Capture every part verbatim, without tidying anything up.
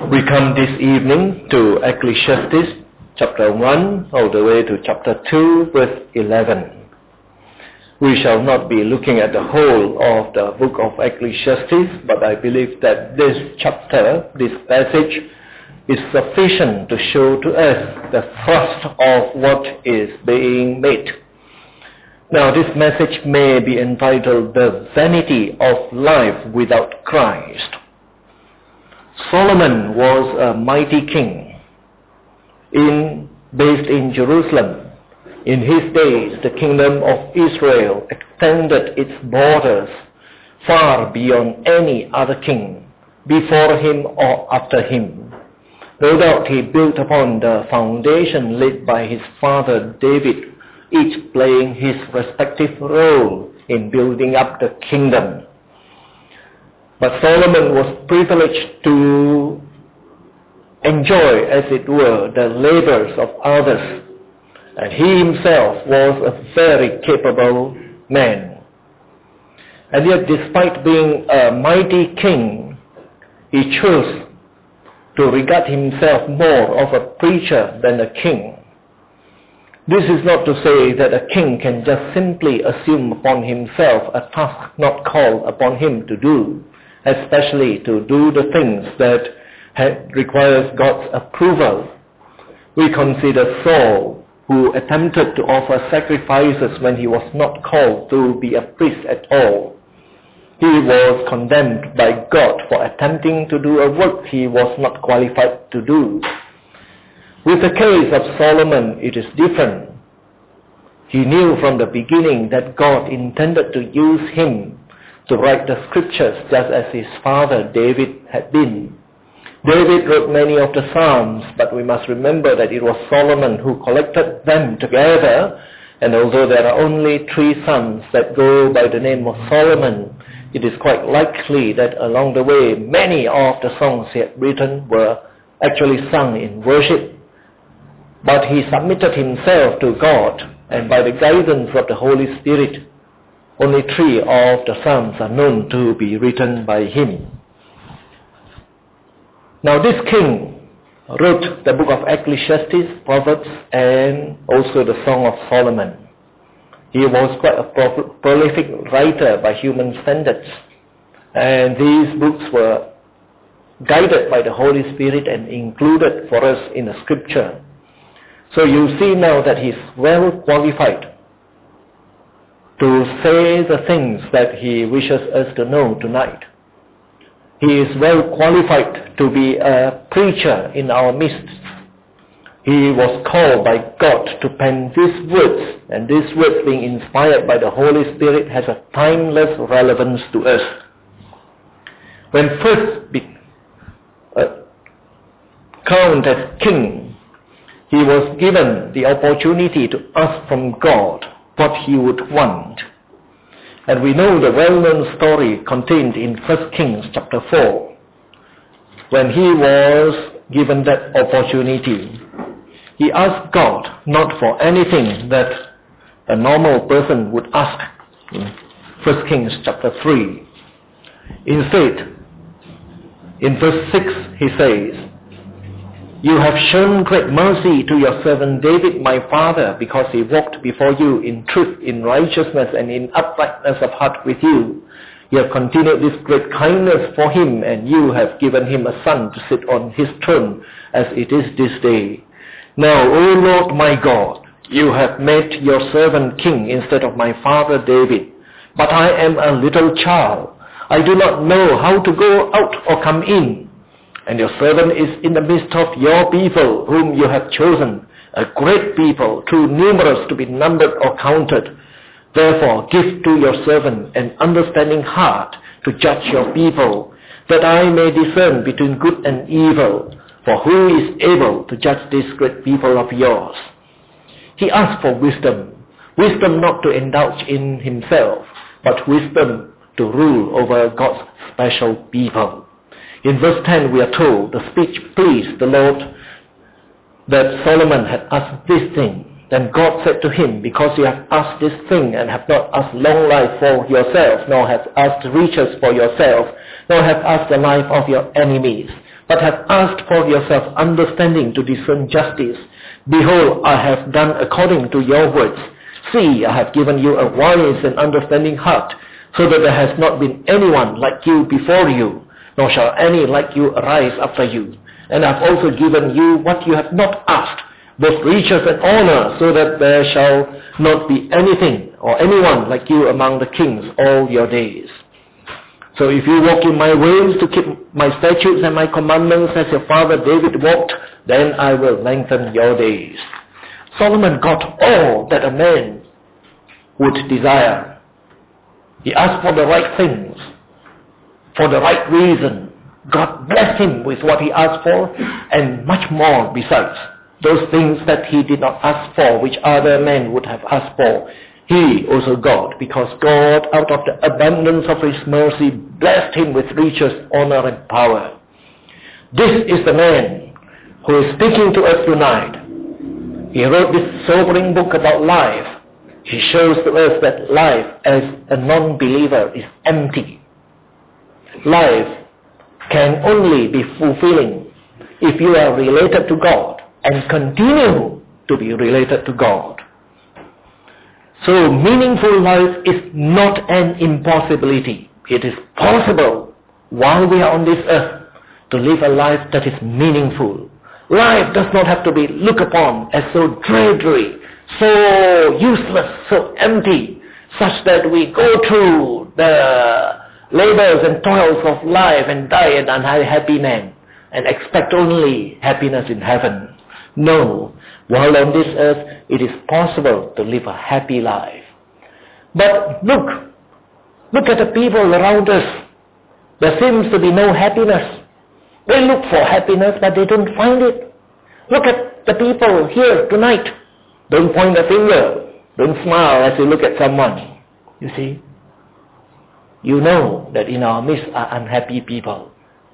We come this evening to Ecclesiastes chapter one all the way to chapter two verse eleven. We shall not be looking at the whole of the book of Ecclesiastes, but I believe that this chapter, this passage, is sufficient to show to us the thrust of what is being made. Now this message may be entitled The Vanity of Life Without Christ. Solomon was a mighty king in, based in Jerusalem. In his days, the kingdom of Israel extended its borders far beyond any other king, before him or after him. No doubt he built upon the foundation laid by his father David, each playing his respective role in building up the kingdom. But Solomon was privileged to enjoy, as it were, the labors of others. And he himself was a very capable man. And yet, despite being a mighty king, he chose to regard himself more of a preacher than a king. This is not to say that a king can just simply assume upon himself a task not called upon him to do, especially to do the things that requires God's approval. We consider Saul, who attempted to offer sacrifices when he was not called to be a priest at all. He was condemned by God for attempting to do a work he was not qualified to do. With the case of Solomon, it is different. He knew from the beginning that God intended to use him to write the scriptures just as his father David had been. David wrote many of the Psalms, but we must remember that it was Solomon who collected them together, and although there are only three sons that go by the name of Solomon, it is quite likely that along the way many of the songs he had written were actually sung in worship. But he submitted himself to God, and by the guidance of the Holy Spirit, only three of the Psalms are known to be written by him. Now this king wrote the book of Ecclesiastes, Proverbs, and also the Song of Solomon. He was quite a pro- prolific writer by human standards, and these books were guided by the Holy Spirit and included for us in the scripture. So you see now that he's well qualified to say the things that he wishes us to know tonight. He is well qualified to be a preacher in our midst. He was called by God to pen these words, and these words being inspired by the Holy Spirit has a timeless relevance to us. When first be, uh, crowned as king, he was given the opportunity to ask from God what he would want. And we know the well-known story contained in First Kings chapter four. When he was given that opportunity, he asked God not for anything that a normal person would ask in First Kings chapter three. Instead, in verse six he says, "You have shown great mercy to your servant David my father, because he walked before you in truth, in righteousness, and in uprightness of heart with you. You have continued this great kindness for him, and you have given him a son to sit on his throne, as it is this day. Now, O Lord my God, you have made your servant king instead of my father David. But I am a little child. I do not know how to go out or come in. And your servant is in the midst of your people, whom you have chosen, a great people, too numerous to be numbered or counted. Therefore give to your servant an understanding heart to judge your people, that I may discern between good and evil. For who is able to judge this great people of yours?" He asked for wisdom, wisdom not to indulge in himself, but wisdom to rule over God's special people. In verse ten we are told, the speech pleased the Lord that Solomon had asked this thing. Then God said to him, "Because you have asked this thing, and have not asked long life for yourself, nor have asked riches for yourself, nor have asked the life of your enemies, but have asked for yourself understanding to discern justice. Behold, I have done according to your words. See, I have given you a wise and understanding heart, so that there has not been anyone like you before you, nor shall any like you arise after you. And I have also given you what you have not asked, both riches and honor, so that there shall not be anything or anyone like you among the kings all your days. So if you walk in my ways to keep my statutes and my commandments as your father David walked, then I will lengthen your days. Solomon got all that a man would desire. He asked for the right things, for the right reason. God blessed him with what he asked for, and much more besides. Those things that he did not ask for, which other men would have asked for, he also got, because God, out of the abundance of his mercy, blessed him with riches, honor, and power. This is the man who is speaking to us tonight. He wrote this sobering book about life. He shows to us that life as a non-believer is empty. Life can only be fulfilling if you are related to God and continue to be related to God. So meaningful life is not an impossibility. It is possible while we are on this earth to live a life that is meaningful. Life does not have to be looked upon as so dreary, so useless, so empty, such that we go through the labors and toils of life and die an unhappy man and expect only happiness in heaven. No, while on this earth it is possible to live a happy life. But look, look at the people around us. There seems to be no happiness. They look for happiness, but they don't find it. Look at the people here tonight. Don't point a finger. Don't smile as you look at someone. You see? You know that in our midst are unhappy people.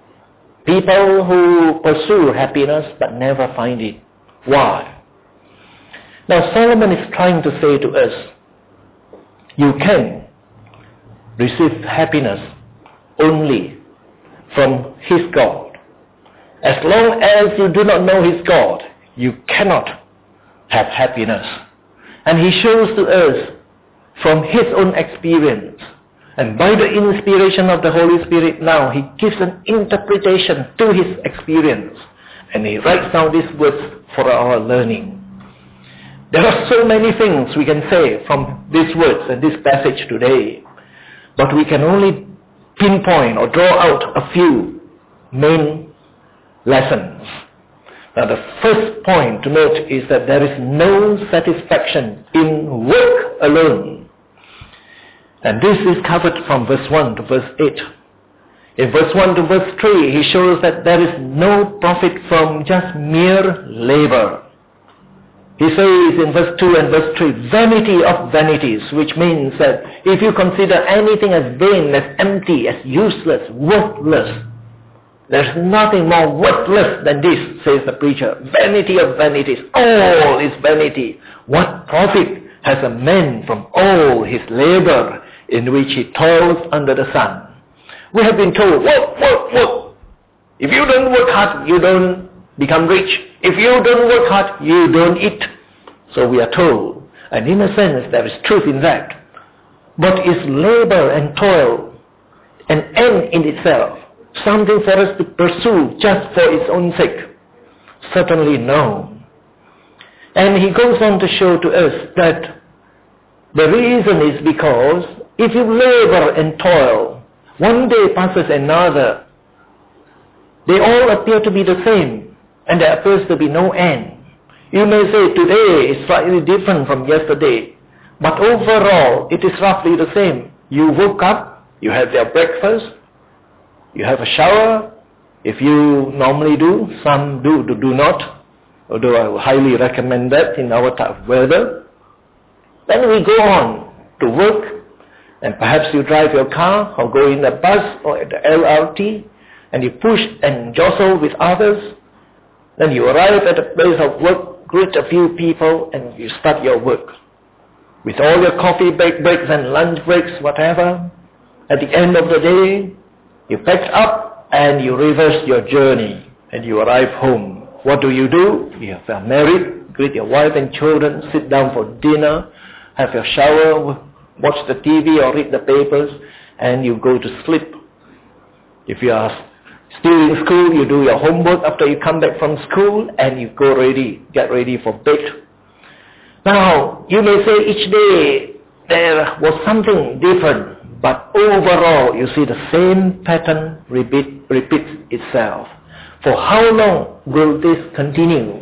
People who pursue happiness but never find it. Why? Now Solomon is trying to say to us, you can receive happiness only from his God. As long as you do not know his God, you cannot have happiness. And he shows to us from his own experience. And by the inspiration of the Holy Spirit now, he gives an interpretation to his experience. And he writes down these words for our learning. There are so many things we can say from these words and this passage today. But we can only pinpoint or draw out a few main lessons. Now the first point to note is that there is no satisfaction in work alone. And this is covered from verse one to verse eight. In verse one to verse three, he shows that there is no profit from just mere labor. He says in verse two and verse three, vanity of vanities, which means that if you consider anything as vain, as empty, as useless, worthless, there's nothing more worthless than this, says the preacher. Vanity of vanities. All is vanity. What profit has a man from all his labor in which he toils under the sun? We have been told, work, work, work. If you don't work hard, you don't become rich. If you don't work hard, you don't eat. So we are told. And in a sense, there is truth in that. But is labor and toil an end in itself? Something for us to pursue just for its own sake? Certainly no. And he goes on to show to us that the reason is because if you labor and toil, one day passes another, they all appear to be the same, and there appears to be no end. You may say today is slightly different from yesterday, but overall it is roughly the same. You woke up, you had your breakfast, you have a shower, if you normally do, some do, do, do not, although I would highly recommend that in our type of weather. Then we go on to work, and perhaps you drive your car or go in a bus or at the L R T, and you push and jostle with others. Then you arrive at a place of work, greet a few people, and you start your work. With all your coffee break breaks and lunch breaks, whatever, at the end of the day, you pack up and you reverse your journey. and you arrive home. What do you do? You are married, greet your wife and children, sit down for dinner, have your shower, watch the T V or read the papers, and you go to sleep. If you are still in school, you do your homework after you come back from school, and you go ready, get ready for bed. Now, you may say each day there was something different, but overall you see the same pattern repeat, repeats itself. For how long will this continue?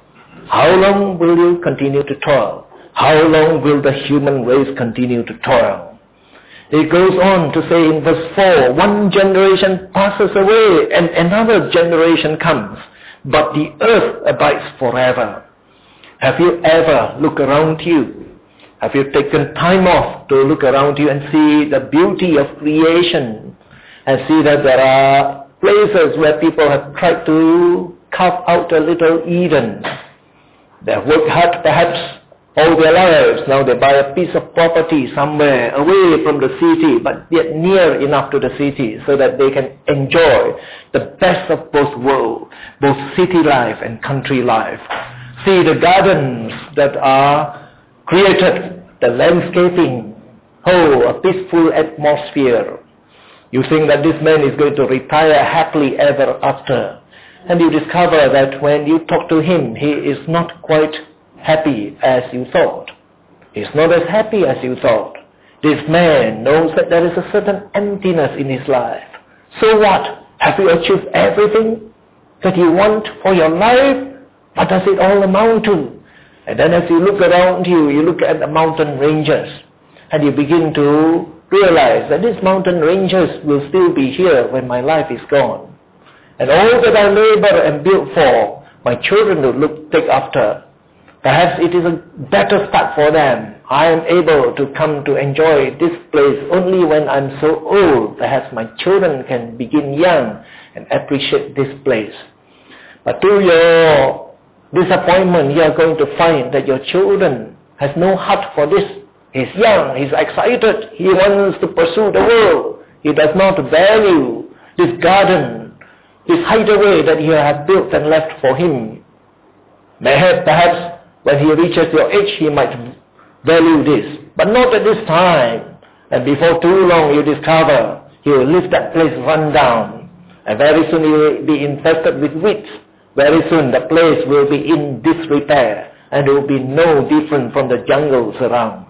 How long will you continue to toil? How long will the human race continue to toil? It goes on to say in verse four, one generation passes away and another generation comes, but the earth abides forever. Have you ever looked around you? Have you taken time off to look around you and see the beauty of creation and see that there are places where people have tried to carve out a little Eden? They have worked hard perhaps all their lives. Now they buy a piece of property somewhere away from the city, but yet near enough to the city so that they can enjoy the best of both worlds, both city life and country life. See the gardens that are created, the landscaping, oh, a peaceful atmosphere. You think that this man is going to retire happily ever after. And you discover that when you talk to him, he is not quite happy as you thought. He's not as happy as you thought. This man knows that there is a certain emptiness in his life. So what? Have you achieved everything that you want for your life? What does it all amount to? And then as you look around you, you look at the mountain ranges, and you begin to realize that these mountain ranges will still be here when my life is gone. And all that I labor and build for, my children will look, take after. Perhaps it is a better start for them. I am able to come to enjoy this place only when I'm so old. Perhaps my children can begin young and appreciate this place. But to your disappointment, you are going to find that your children has no heart for this. He's young, he's excited, he wants to pursue the world. He does not value this garden, this hideaway that you have built and left for him. Perhaps, perhaps when he reaches your age, he might value this, but not at this time. And before too long, you discover he will leave that place run down, and very soon he will be infested with weeds. Very soon the place will be in disrepair, and it will be no different from the jungles around.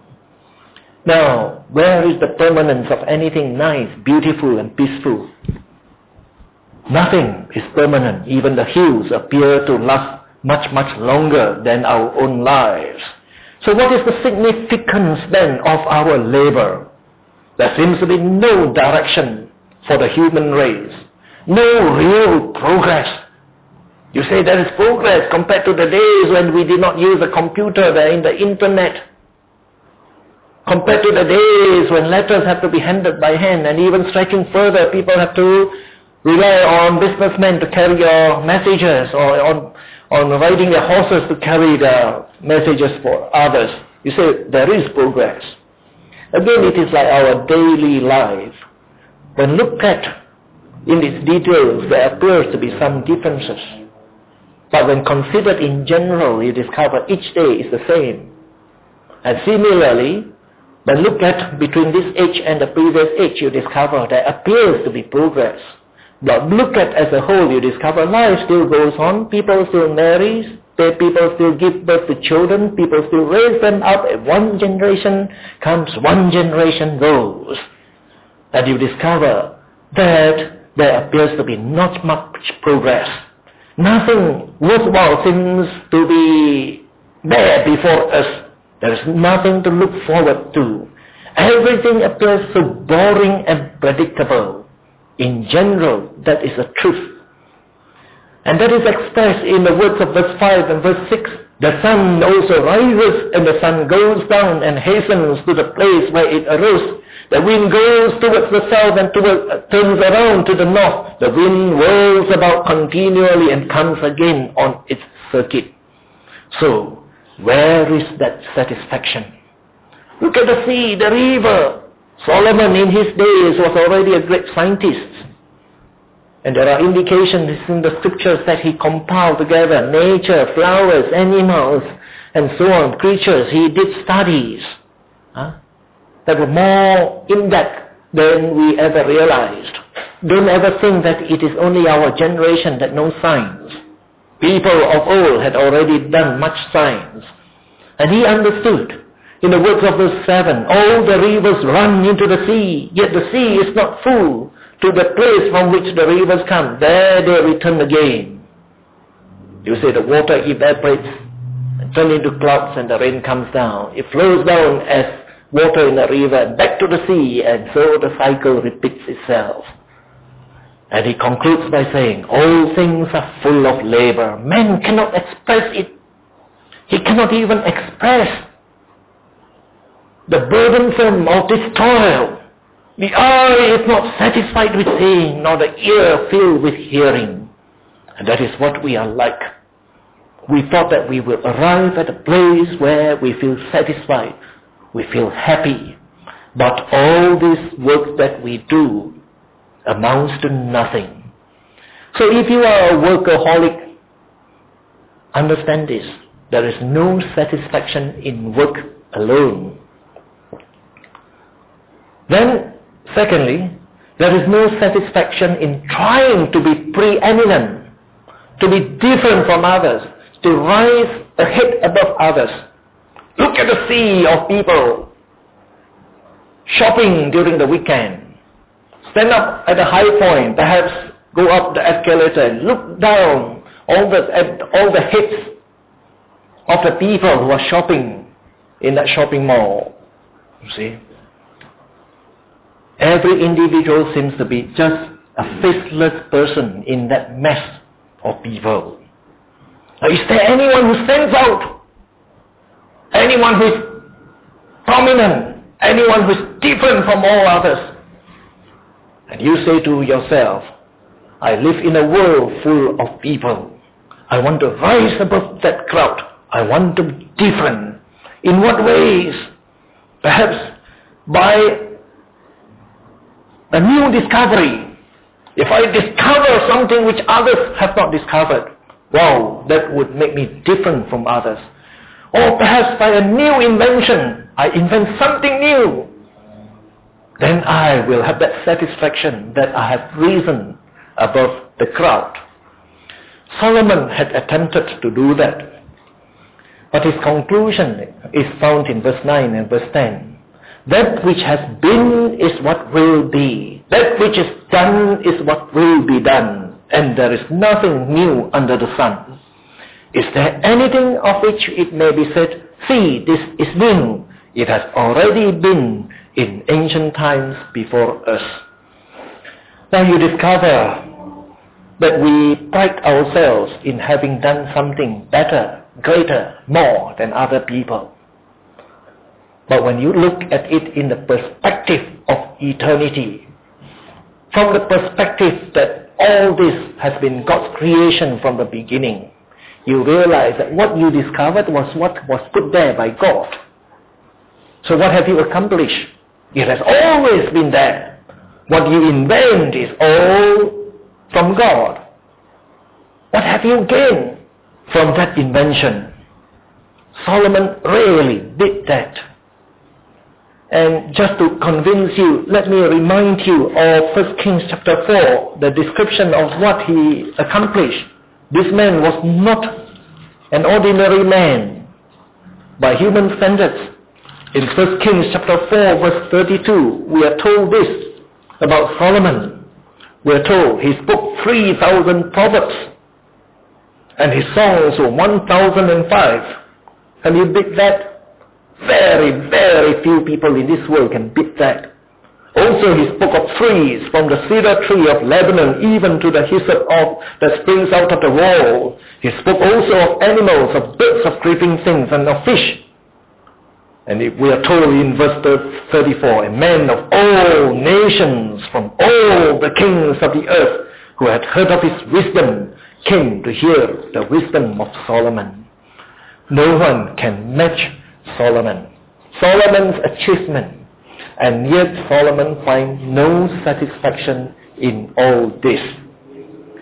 Now, where is the permanence of anything nice, beautiful, and peaceful? Nothing is permanent. Even the hills appear to last much, much longer than our own lives. So what is the significance then of our labor? There seems to be no direction for the human race. No real progress. You say there is progress compared to the days when we did not use a computer, there in the internet. Compared to the days when letters have to be handed by hand, and even stretching further, people have to rely on businessmen to carry your messages, or on, on riding their horses to carry the messages for others. You say there is progress. Again, it is like our daily life. When looked at in its details, there appears to be some differences. But when considered in general, you discover each day is the same. And similarly, when looked at between this age and the previous age, you discover there appears to be progress. But look at as a whole, you discover life still goes on, people still marry, people still give birth to children, people still raise them up, and one generation comes, one generation goes. And you discover that there appears to be not much progress. Nothing worthwhile seems to be there before us. There is nothing to look forward to. Everything appears so boring and predictable. In general, that is the truth. And that is expressed in the words of verse five and verse six. The sun also rises and the sun goes down and hastens to the place where it arose. The wind goes towards the south and toward, uh, turns around to the north. The wind whirls about continually and comes again on its circuit. So, where is that satisfaction? Look at the sea, the river. Solomon in his days was already a great scientist. And there are indications in the scriptures that he compiled together nature, flowers, animals, and so on, creatures. He did studies huh, that were more in-depth than we ever realized. Don't ever think that it is only our generation that knows science. People of old had already done much science. And he understood. In the words of verse seven, all the rivers run into the sea, yet the sea is not full to the place from which the rivers come. There they return again. You say the water evaporates and turns into clouds and the rain comes down. It flows down as water in a river back to the sea, and so the cycle repeats itself. And he concludes by saying, all things are full of labor. Man cannot express it. He cannot even express the burdensome of this toil. The eye is not satisfied with seeing, nor the ear filled with hearing. And that is what we are like. We thought that we will arrive at a place where we feel satisfied, we feel happy. But all this work that we do amounts to nothing. So if you are a workaholic, understand this. There is no satisfaction in work alone. Then, secondly, there is no satisfaction in trying to be preeminent, to be different from others, to rise ahead above others. Look at the sea of people shopping during the weekend. Stand up at a high point, perhaps go up the escalator and look down all the, at all the heads of the people who are shopping in that shopping mall. You see? Every individual seems to be just a faceless person in that mess of people. Is there anyone who stands out? Anyone who is prominent? Anyone who is different from all others? And you say to yourself, I live in a world full of people. I want to rise above that crowd. I want to be different. In what ways? Perhaps by a new discovery. If I discover something which others have not discovered, wow, that would make me different from others. Or perhaps by a new invention, I invent something new. Then I will have that satisfaction that I have risen above the crowd. Solomon had attempted to do that. But his conclusion is found in verse nine and verse ten. That which has been is what will be. That which is done is what will be done. And there is nothing new under the sun. Is there anything of which it may be said, see, this is new? It has already been in ancient times before us. Now you discover that we pride ourselves in having done something better, greater, more than other people. But when you look at it in the perspective of eternity, from the perspective that all this has been God's creation from the beginning, you realize that what you discovered was what was put there by God. So what have you accomplished? It has always been there. What you invent is all from God. What have you gained from that invention? Solomon really did that. And just to convince you, let me remind you of First Kings chapter four, the description of what he accomplished. This man was not an ordinary man by human standards. In First Kings chapter four, verse thirty-two, we are told this about Solomon. We are told he spoke three thousand proverbs, and his songs were one thousand five. And he did that. Very, very few people in this world can beat that. Also he spoke of trees, from the cedar tree of Lebanon even to the hyssop of that springs out of the wall. He spoke also of animals, of birds, of creeping things, and of fish. And we are told in verse thirty-four, a man of all nations, from all the kings of the earth, who had heard of his wisdom, came to hear the wisdom of Solomon. No one can match Solomon. Solomon's achievement. And yet Solomon finds no satisfaction in all this.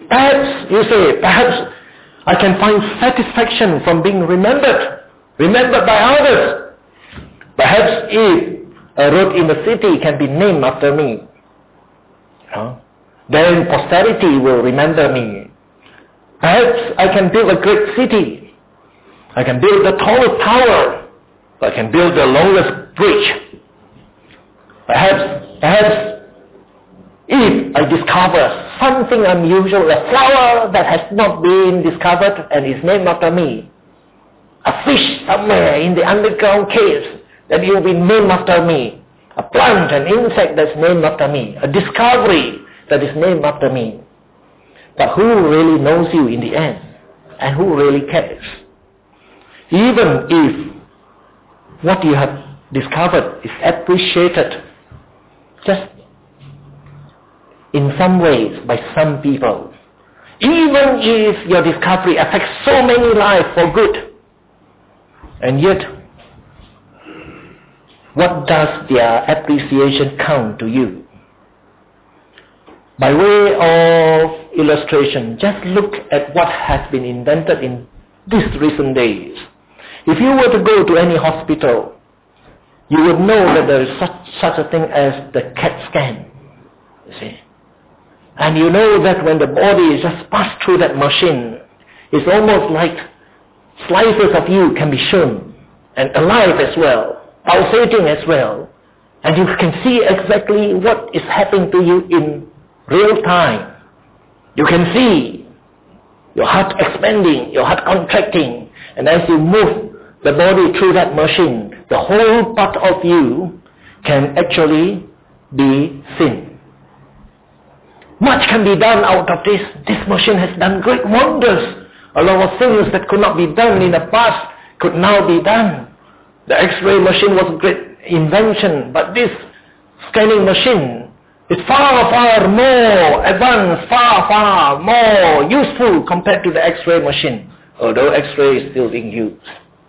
Perhaps, you say, perhaps I can find satisfaction from being remembered, remembered by others. Perhaps if a road in the city can be named after me, you know, then posterity will remember me. Perhaps I can build a great city. I can build the tallest tower. I can build the longest bridge. Perhaps, perhaps if I discover something unusual, a flower that has not been discovered and is named after me, a fish somewhere in the underground caves that will be named after me, a plant, an insect that's named after me, a discovery that is named after me. But who really knows you in the end? And who really cares? Even if what you have discovered is appreciated just in some ways by some people, even if your discovery affects so many lives for good, and yet what does their appreciation count to you? By way of illustration, just look at what has been invented in these recent days. If you were to go to any hospital, you would know that there is such, such a thing as the CAT scan, you see. And you know that when the body is just passed through that machine, it's almost like slices of you can be shown, and alive as well, pulsating as well. And you can see exactly what is happening to you in real time. You can see your heart expanding, your heart contracting, and as you move the body through that machine, the whole part of you can actually be seen. Much can be done out of this. This machine has done great wonders. A lot of things that could not be done in the past could now be done. The X-ray machine was a great invention, but this scanning machine is far, far more advanced, far, far more useful compared to the X-ray machine, although X-ray is still being used.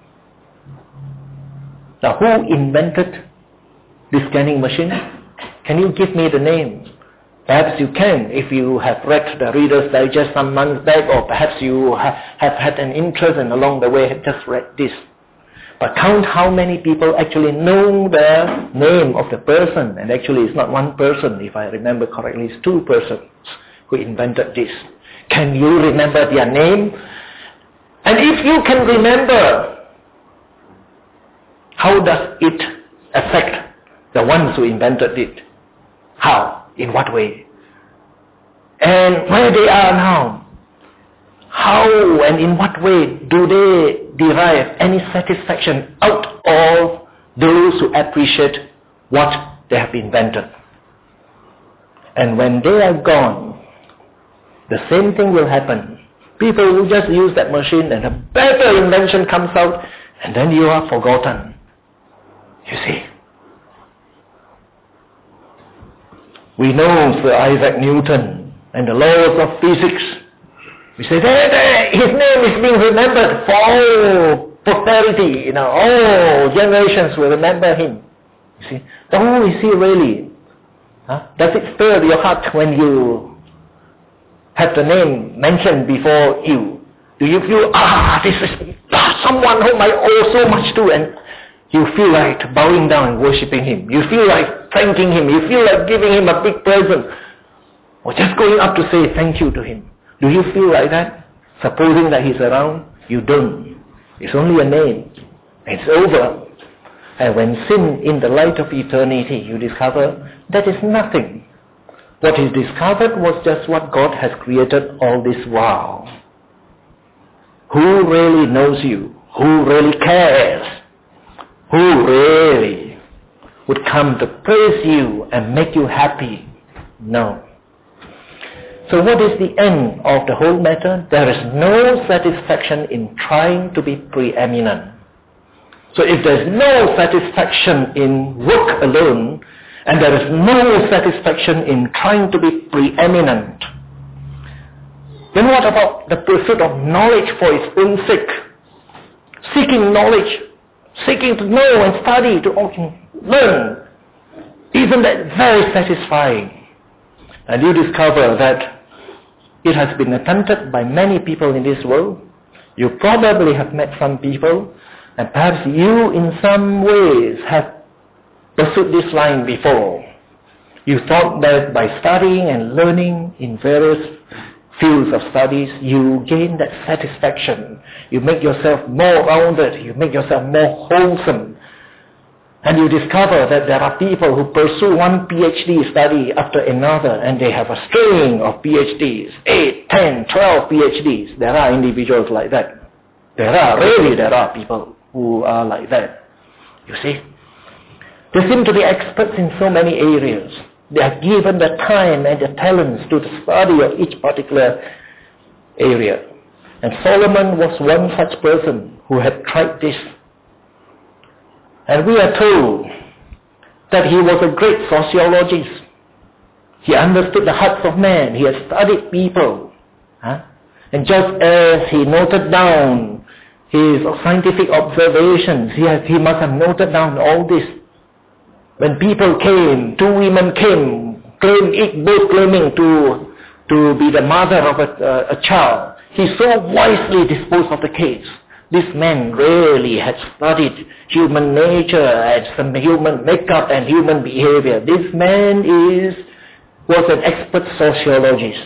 Now, who invented this scanning machine? Can you give me the name? Perhaps you can if you have read the Reader's Digest some months back, or perhaps you have, have had an interest and along the way have just read this. But count how many people actually know the name of the person, and actually it's not one person, if I remember correctly, it's two persons who invented this. Can you remember their name? And if you can remember, how does it affect the ones who invented it? How? In what way? And where they are now? How and in what way do they derive any satisfaction out of those who appreciate what they have invented? And when they are gone, the same thing will happen. People will just use that machine and a better invention comes out, and then you are forgotten. You see? We know Sir Isaac Newton and the laws of physics. We say, there, there, his name is being remembered for all posterity, you know, all generations will remember him. You see, but who is he really? Huh? Does it stir your heart when you have the name mentioned before you? Do you feel, ah, this is ah, someone whom I owe so much to, and you feel like bowing down and worshipping him. You feel like thanking him. You feel like giving him a big present. Or just going up to say thank you to him. Do you feel like that? Supposing that he's around? You don't. It's only a name. It's over. And when seen in the light of eternity, you discover that is nothing. What is discovered was just what God has created all this while. Who really knows you? Who really cares? Who really would come to praise you and make you happy? No. So what is the end of the whole matter? There is no satisfaction in trying to be preeminent. So if there is no satisfaction in work alone, and there is no satisfaction in trying to be preeminent, then what about the pursuit of knowledge for its own sake? Seeking knowledge, seeking to know and study, to learn. Isn't that very satisfying? And you discover that It has been attempted by many people in this world. You probably have met some people, and perhaps you in some ways have pursued this line before. You thought that by studying and learning in various fields of studies, you gain that satisfaction. You make yourself more rounded. You make yourself more wholesome. And you discover that there are people who pursue one PhD study after another, and they have a string of PhDs, eight, ten, twelve PhDs. There are individuals like that. There are, really there are people who are like that. You see? They seem to be experts in so many areas. They are given the time and the talents to the study of each particular area. And Solomon was one such person who had tried this. And we are told that he was a great sociologist. He understood the hearts of men. He had studied people. Huh? And just as he noted down his scientific observations, he, has, he must have noted down all this. When people came, two women came, claim, both claiming to, to be the mother of a, uh, a child. He so wisely disposed of the case. This man really had studied human nature and some human makeup and human behavior. This man is was an expert sociologist.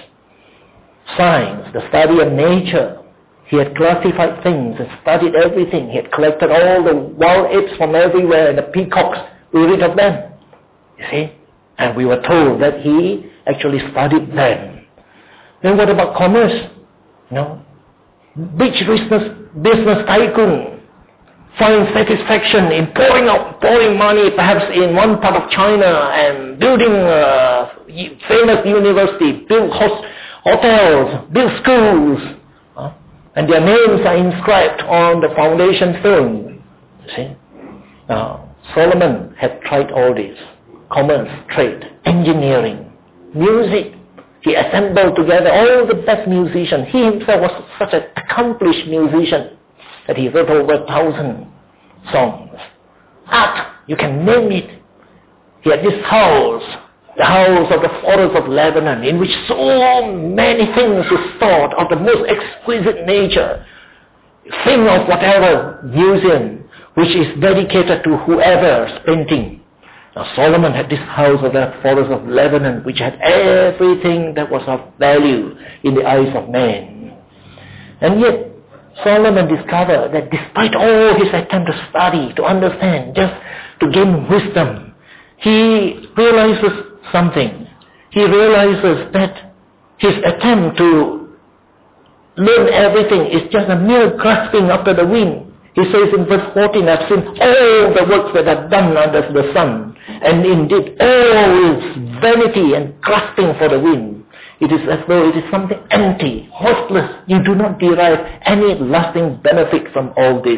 Science, the study of nature. He had classified things and studied everything. He had collected all the wild apes from everywhere and the peacocks. We read of them. You see? And we were told that he actually studied them. Then what about commerce? You know? Big business, business tycoon finds satisfaction in pouring out, pouring money perhaps in one part of China and building a famous university, build host, hotels, build schools. Huh? And their names are inscribed on the foundation stone. You see? Now, Solomon had tried all this. Commerce, trade, engineering, music. He assembled together all the best musicians. He himself was such an accomplished musician that he wrote over a thousand songs. Art, you can name it. He had this house, the house of the forest of Lebanon, in which so many things were stored of the most exquisite nature. Think of whatever museum which is dedicated to whoever's painting. Now Solomon had this house of the forest of Lebanon, which had everything that was of value in the eyes of men. And yet, Solomon discovered that despite all his attempt to study, to understand, just to gain wisdom, he realizes something. He realizes that his attempt to learn everything is just a mere grasping after the wind. He says in verse fourteen, I've seen all the works that are done under the sun, and indeed all is vanity and grasping for the wind. It is as though it is something empty, worthless. You do not derive any lasting benefit from all this.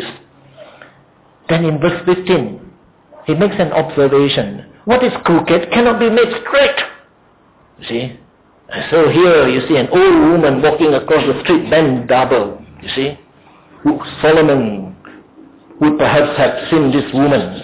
Then in verse fifteen, he makes an observation. What is crooked cannot be made straight. You see? So here you see an old woman walking across the street bent double. You see? Solomon would perhaps have seen this woman.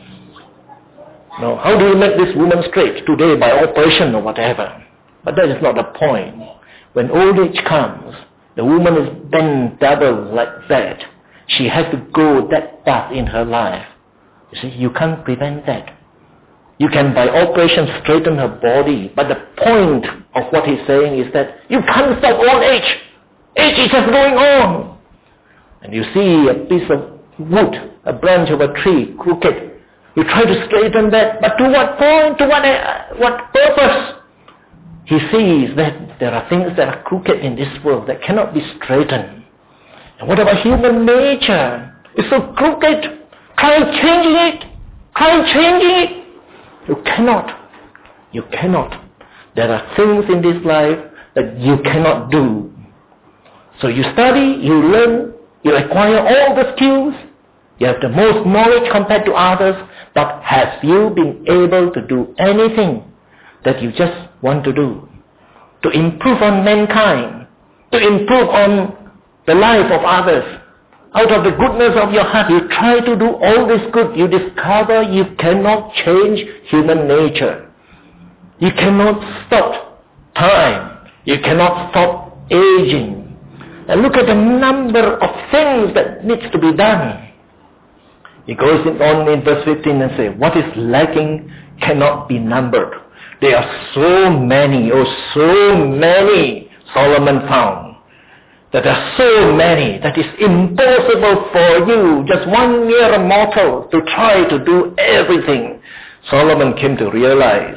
Now, how do you make this woman straight? Today by operation or whatever. But that is not the point. When old age comes, the woman is bent double like that. She has to go that path in her life. You see, you can't prevent that. You can by operation straighten her body, but the point of what he's saying is that you can't stop old age. Age is just going on. And you see a piece of wood, a branch of a tree, crooked. You try to straighten that, but to what point, to what, uh, what purpose? He sees that there are things that are crooked in this world that cannot be straightened. And what about human nature? It's so crooked. Try changing it. Try changing it. You cannot. You cannot. There are things in this life that you cannot do. So you study, you learn, you acquire all the skills, you have the most knowledge compared to others, but have you been able to do anything that you just want to do? To improve on mankind, to improve on the life of others. Out of the goodness of your heart, you try to do all this good. You discover you cannot change human nature. You cannot stop time. You cannot stop aging. And look at the number of things that needs to be done. He goes on in verse fifteen and says, what is lacking cannot be numbered. There are so many, oh so many, Solomon found, that there are so many that it's impossible for you, just one mere mortal, to try to do everything. Solomon came to realize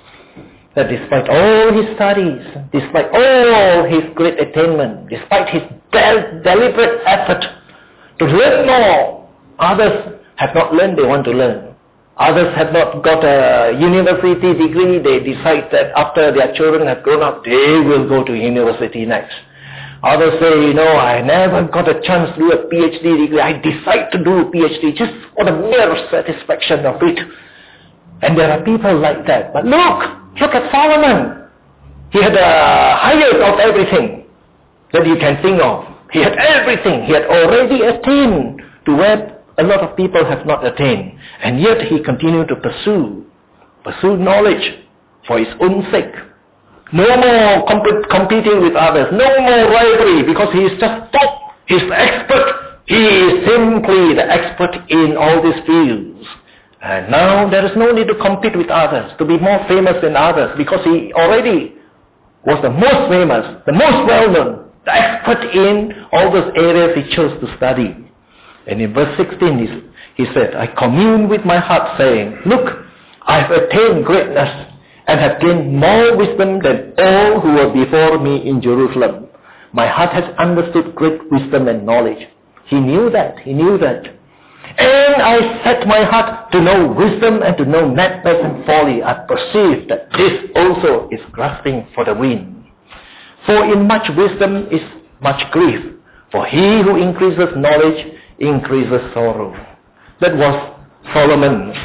that despite all his studies, despite all his great attainment, despite his del- deliberate effort to learn more, others have not learned, they want to learn. Others have not got a university degree, they decide that after their children have grown up, they will go to university next. Others say, you know, I never got a chance to do a PhD degree, I decide to do a PhD just for the mere satisfaction of it. And there are people like that. But look, look at Solomon. He had the highest of everything that you can think of. He had everything. He had already attained to where a lot of people have not attained. And yet he continued to pursue, pursue knowledge for his own sake. No more comp- competing with others. No more rivalry because he is just top. He is the expert. He is simply the expert in all these fields. And now there is no need to compete with others, to be more famous than others, because he already was the most famous, the most well-known, the expert in all those areas he chose to study. And in verse sixteen, he, he said, I commune with my heart, saying, look, I have attained greatness and have gained more wisdom than all who were before me in Jerusalem. My heart has understood great wisdom and knowledge. He knew that, he knew that. And I set my heart to know wisdom and to know madness and folly. I perceive that this also is grasping for the wind. For in much wisdom is much grief. For he who increases knowledge increases sorrow. That was Solomon's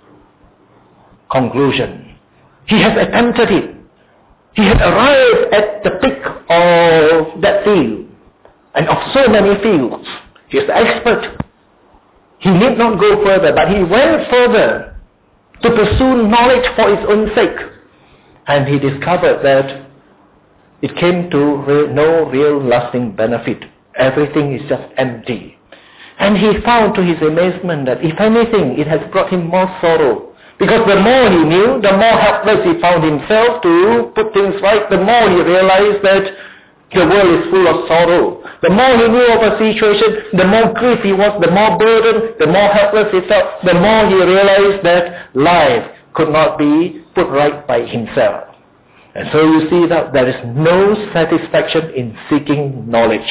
conclusion. He has attempted it. He had arrived at the peak of that field and of so many fields. He is the expert. He need not go further, but he went further to pursue knowledge for his own sake. And he discovered that it came to re- no real lasting benefit. Everything is just empty. And he found to his amazement that if anything, it has brought him more sorrow. Because the more he knew, the more helpless he found himself to put things right, the more he realized that the world is full of sorrow. The more he knew of a situation, the more grief he was, the more burdened, the more helpless he felt, the more he realized that life could not be put right by himself. And so you see that there is no satisfaction in seeking knowledge.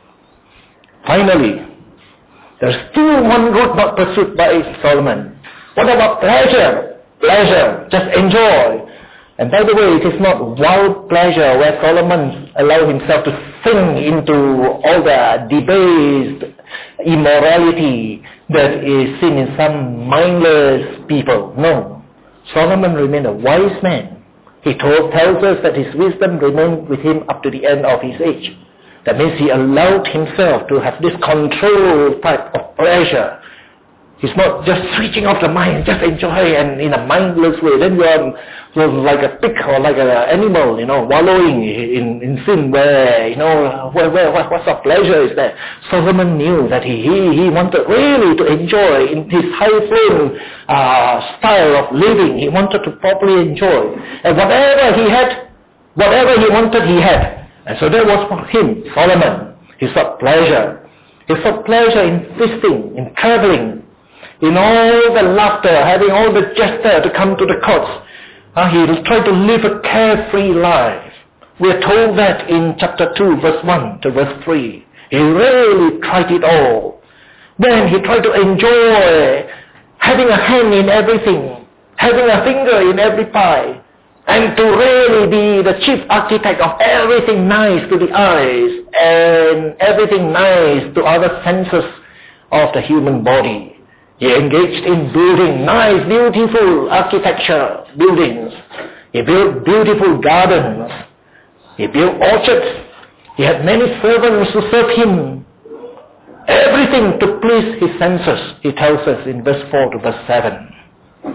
Finally, there's still one route not pursued by Solomon. What about pleasure? Pleasure, just enjoy. And by the way, it is not wild pleasure where Solomon allowed himself to sink into all the debased immorality that is seen in some mindless people. No. Solomon remained a wise man. He told, tells us that his wisdom remained with him up to the end of his age. That means he allowed himself to have this controlled type of pleasure. He's not just switching off the mind, just enjoy and in a mindless way. Then you are you're like a pig or like an animal, you know, wallowing in, in sin where, you know, where, where, what, what sort of pleasure is there? Solomon knew that he, he, he wanted really to enjoy in his high-flown uh, style of living. He wanted to properly enjoy. And whatever he had, whatever he wanted, he had. And so that was for him, Solomon. He sought pleasure. He sought pleasure in feasting, in traveling, in all the laughter, having all the gesture to come to the courts. Uh, he tried to live a carefree life. We are told that in chapter two, verse one to verse three. He really tried it all. Then he tried to enjoy having a hand in everything, having a finger in every pie, and to really be the chief architect of everything nice to the eyes and everything nice to other senses of the human body. He engaged in building nice, beautiful architecture buildings. He built beautiful gardens. He built orchards. He had many servants to serve him. Everything to please his senses, he tells us in verse four to verse seven.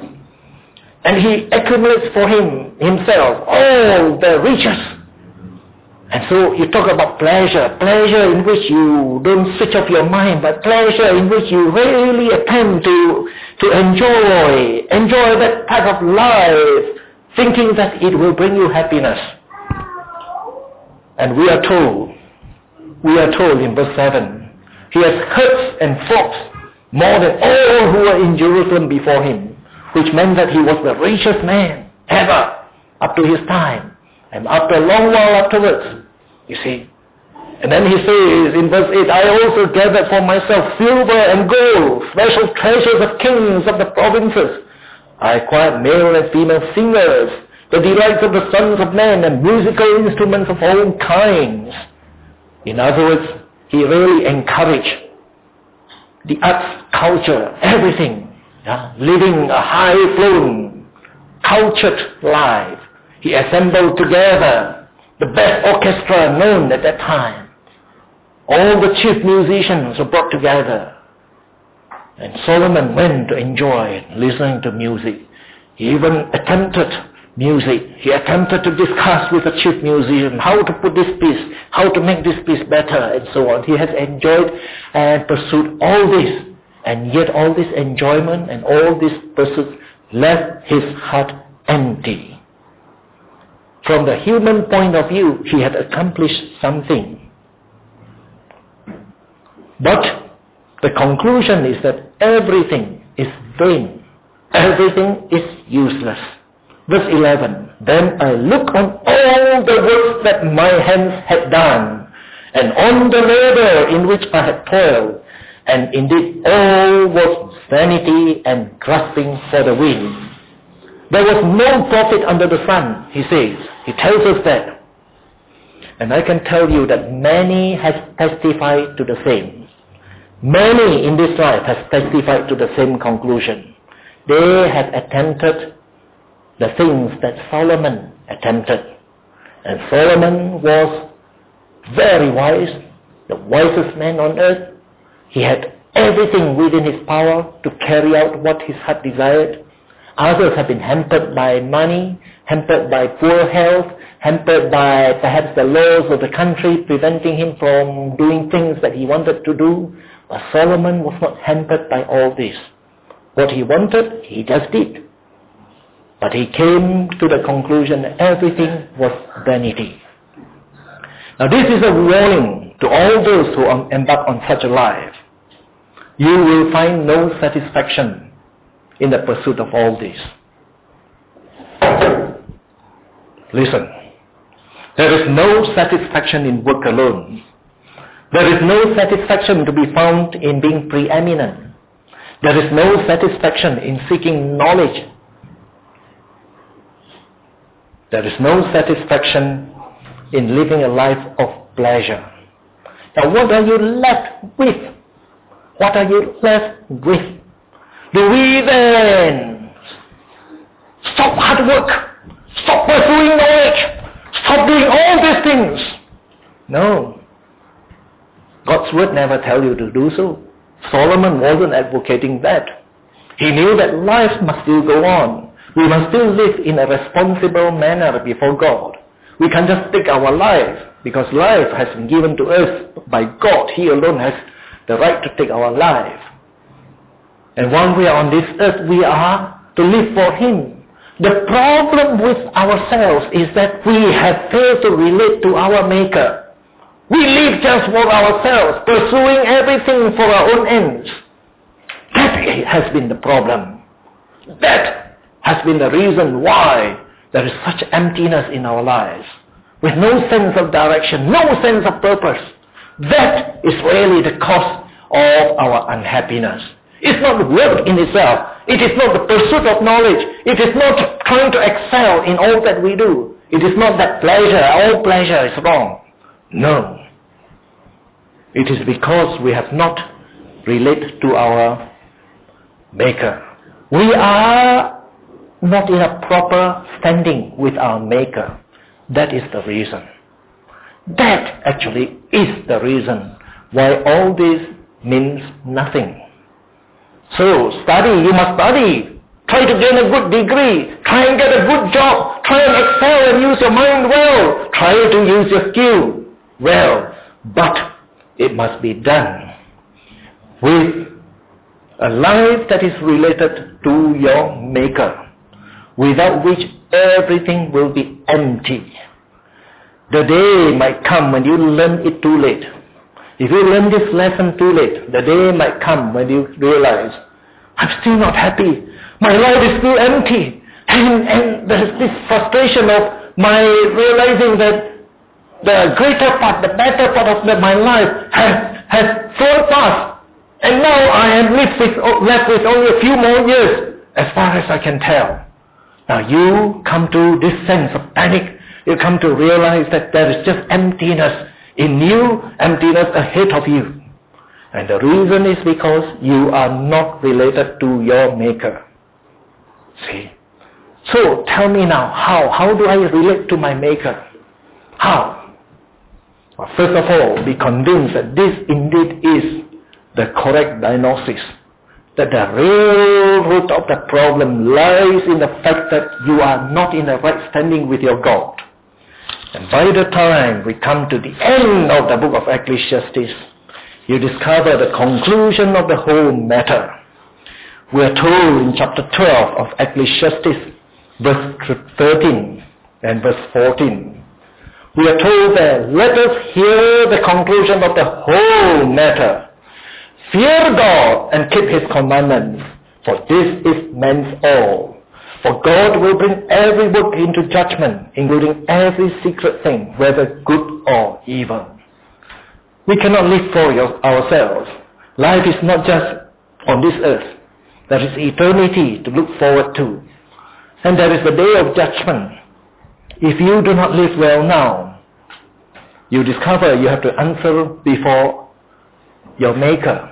And he accumulates for him himself all the riches. And so you talk about pleasure, pleasure in which you don't switch off your mind, but pleasure in which you really attempt to, to enjoy, enjoy that type of life, thinking that it will bring you happiness. And we are told, we are told in verse seven, he has herds and flocks more than all who were in Jerusalem before him, which meant that he was the richest man ever up to his time. And after a long while afterwards, you see. And then he says in verse eight, I also gathered for myself silver and gold, special treasures of kings of the provinces. I acquired male and female singers, the delights of the sons of men, and musical instruments of all kinds. In other words, he really encouraged the arts, culture, everything. Yeah? Living a high-flown, cultured life. He assembled together the best orchestra known at that time. All the chief musicians were brought together. And Solomon went to enjoy listening to music. He even attempted music. He attempted to discuss with the chief musician how to put this piece, how to make this piece better, and so on. He has enjoyed and pursued all this. And yet all this enjoyment and all this pursuit left his heart empty. From the human point of view, he had accomplished something. But the conclusion is that everything is vain. Everything is useless. Verse eleven, then I looked on all the works that my hands had done, and on the labor in which I had toiled, and indeed all was vanity and grasping for the wind. There was no profit under the sun, he says. He tells us that. And I can tell you that many have testified to the same. Many in this life have testified to the same conclusion. They have attempted the things that Solomon attempted. And Solomon was very wise, the wisest man on earth. He had everything within his power to carry out what his heart desired. Others have been hampered by money, hampered by poor health, hampered by perhaps the laws of the country preventing him from doing things that he wanted to do. But Solomon was not hampered by all this. What he wanted, he just did. But he came to the conclusion that everything was vanity. Now this is a warning to all those who embark on such a life. You will find no satisfaction in the pursuit of all this. Listen, there is no satisfaction in work alone. There is no satisfaction to be found in being preeminent. There is no satisfaction in seeking knowledge. There is no satisfaction in living a life of pleasure. Now what are you left with? What are you left with? Do we then stop hard work? Stop pursuing knowledge? Stop doing all these things? No. God's word never tells you to do so. Solomon wasn't advocating that. He knew that life must still go on. We must still live in a responsible manner before God. We can't just take our life, because life has been given to us by God. He alone has the right to take our life. And while we are on this earth, we are to live for Him. The problem with ourselves is that we have failed to relate to our Maker. We live just for ourselves, pursuing everything for our own ends. That has been the problem. That has been the reason why there is such emptiness in our lives, with no sense of direction, no sense of purpose. That is really the cause of our unhappiness. It's not work in itself. It is not the pursuit of knowledge. It is not trying to excel in all that we do. It is not that pleasure, all pleasure is wrong. No. It is because we have not related to our Maker. We are not in a proper standing with our Maker. That is the reason. That actually is the reason why all this means nothing. So, study, you must study. Try to gain a good degree. Try and get a good job. Try and excel and use your mind well. Try to use your skill well. But it must be done with a life that is related to your Maker, without which everything will be empty. The day might come when you learn it too late. If you learn this lesson too late, the day might come when you realize, I'm still not happy. My life is still empty. And, and there is this frustration of my realizing that the greater part, the better part of the, my life has, has flown past. And now I am left with, left with only a few more years, as far as I can tell. Now you come to this sense of panic. You come to realize that there is just emptiness in you, emptiness ahead of you. And the reason is because you are not related to your Maker. See? So tell me now, how? How do I relate to my Maker? How? Well, first of all, be convinced that this indeed is the correct diagnosis. That the real root of the problem lies in the fact that you are not in the right standing with your God. And by the time we come to the end of the book of Ecclesiastes, you discover the conclusion of the whole matter. We are told in chapter twelve of Ecclesiastes, verse thirteen and verse fourteen. We are told that, let us hear the conclusion of the whole matter. Fear God and keep His commandments, for this is man's all. For God will bring every work into judgment, including every secret thing, whether good or evil. We cannot live for your, ourselves. Life is not just on this earth. There is eternity to look forward to. And there is the day of judgment. If you do not live well now, you discover you have to answer before your Maker.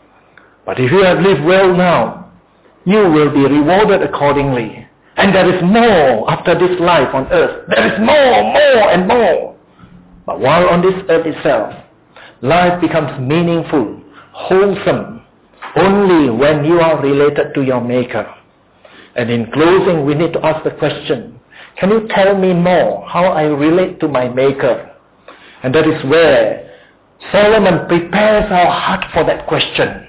But if you have lived well now, you will be rewarded accordingly. And there is more after this life on earth. There is more, more and more. But while on this earth itself, life becomes meaningful, wholesome, only when you are related to your Maker. And in closing, we need to ask the question, can you tell me more how I relate to my Maker? And that is where Solomon prepares our heart for that question.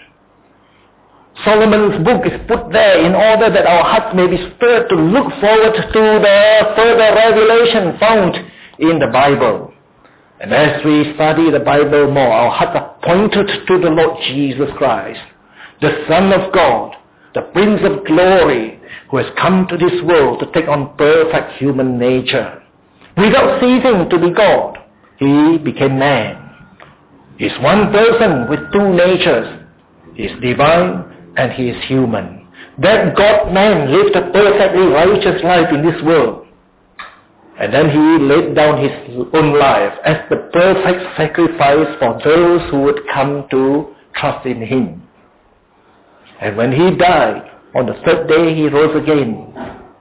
Solomon's book is put there in order that our hearts may be stirred to look forward to the further revelation found in the Bible. And as we study the Bible more, our hearts are pointed to the Lord Jesus Christ, the Son of God, the Prince of Glory, who has come to this world to take on perfect human nature. Without ceasing to be God, He became man. He is one person with two natures. He is divine and He is human. That God-man lived a perfectly righteous life in this world. And then He laid down His own life as the perfect sacrifice for those who would come to trust in Him. And when He died, on the third day He rose again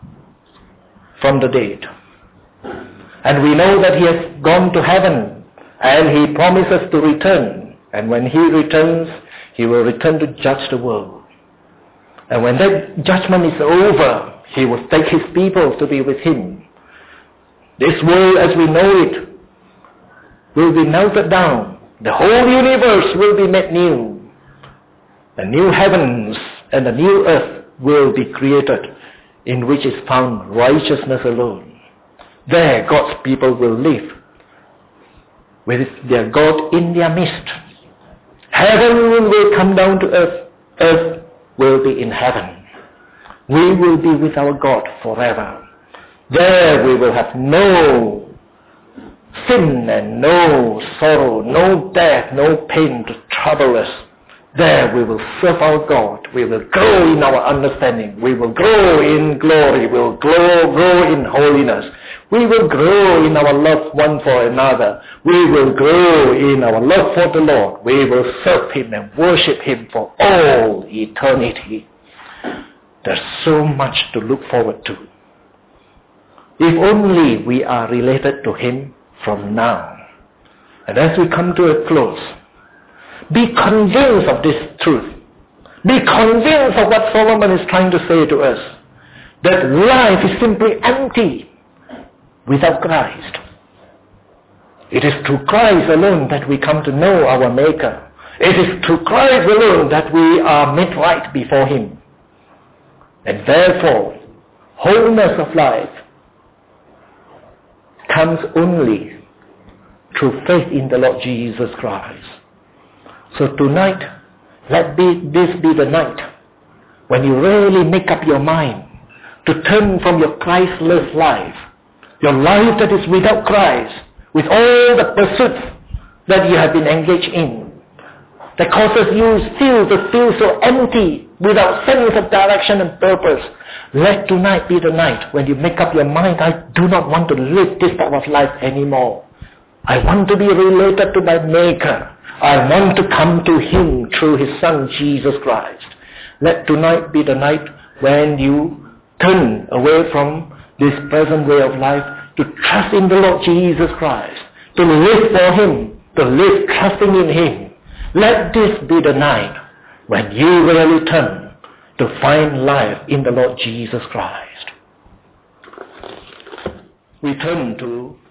from the dead. And we know that He has gone to heaven, and He promises to return. And when He returns, He will return to judge the world. And when that judgment is over, He will take His people to be with Him. This world as we know it will be melted down. The whole universe will be made new. The new heavens and the new earth will be created, in which is found righteousness alone. There God's people will live with their God in their midst. Heaven will come down to earth. Earth will be in heaven. We will be with our God forever. There we will have no sin and no sorrow, no death, no pain to trouble us. There we will serve our God. We will grow in our understanding. We will grow in glory. We will grow, grow in holiness. We will grow in our love one for another. We will grow in our love for the Lord. We will serve Him and worship Him for all eternity. There's so much to look forward to. If only we are related to Him from now. And as we come to a close, be convinced of this truth. Be convinced of what Solomon is trying to say to us. That life is simply empty. without Christ. It is through Christ alone that we come to know our Maker. It is through Christ alone that we are made right before Him. And therefore, wholeness of life comes only through faith in the Lord Jesus Christ. So tonight, let be, this be the night when you really make up your mind to turn from your Christless life, your life that is without Christ, with all the pursuits that you have been engaged in, that causes you still to feel so empty, without sense of direction and purpose. Let tonight be the night when you make up your mind, I do not want to live this type of life anymore. I want to be related to my Maker. I want to come to Him through His Son, Jesus Christ. Let tonight be the night when you turn away from this present way of life to trust in the Lord Jesus Christ, to live for Him, to live trusting in Him. Let this be the night when you really turn to find life in the Lord Jesus Christ. We turn to